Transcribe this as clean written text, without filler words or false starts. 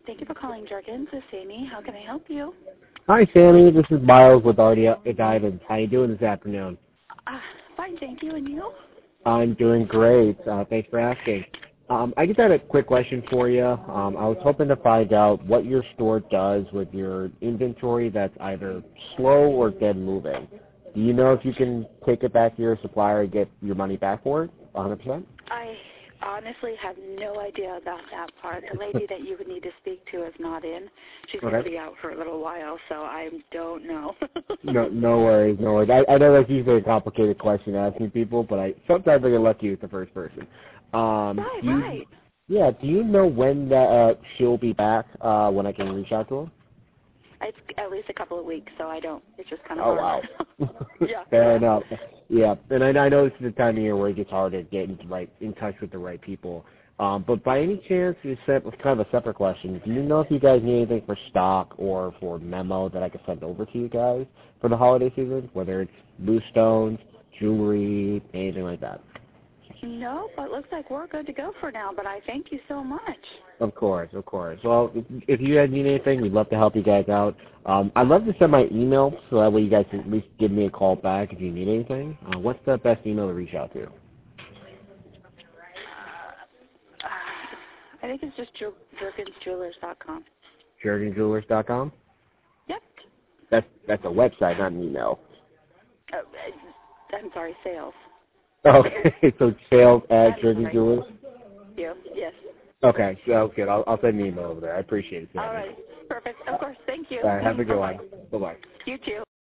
Thank you for calling Jergens. This is Amy. How can I help you? Hi, Sammy. This is Miles with RD Guidance. How you doing this afternoon? Fine, thank you. And you? I'm doing great. Thanks for asking. I just had a quick question for you. I was hoping to find out what your store does with your inventory that's either slow or dead moving. Do you know if you can take it back to your supplier and get your money back for it, 100%? I honestly have no idea about that part. The lady that you would need to speak to is not in. She's going to be out for a little while, so I don't know. No worries, no worries. I know that's usually a complicated question asking people, but sometimes I get lucky with the first person. Right. Yeah, do you know when she'll be back, when I can reach out to her? It's at least a couple of weeks, so I don't. It's just kind of hard. Wow. Yeah. Fair enough. Yeah, and I know this is the time of year where it gets hard to get in touch with the right people. But by any chance, it's kind of a separate question. Do you know if you guys need anything for stock or for memo that I could send over to you guys for the holiday season, whether it's loose stones, jewelry, anything like that? No, but it looks like we're good to go for now, but I thank you so much. Of course. Well, if you guys need anything, we'd love to help you guys out. I'd love to send my email so that way you guys can at least give me a call back if you need anything. What's the best email to reach out to? I think it's just JergensJewelers.com. JergensJewelers.com? Yep. That's a website, not an email. I'm sorry, sales. Okay, so sales at Jergens Jewelers? Yes. Okay, so good. I'll send an email over there. I appreciate it, Sammy. All right. Perfect. Of course. Thank you. All right, have a good one. Bye-bye. You too.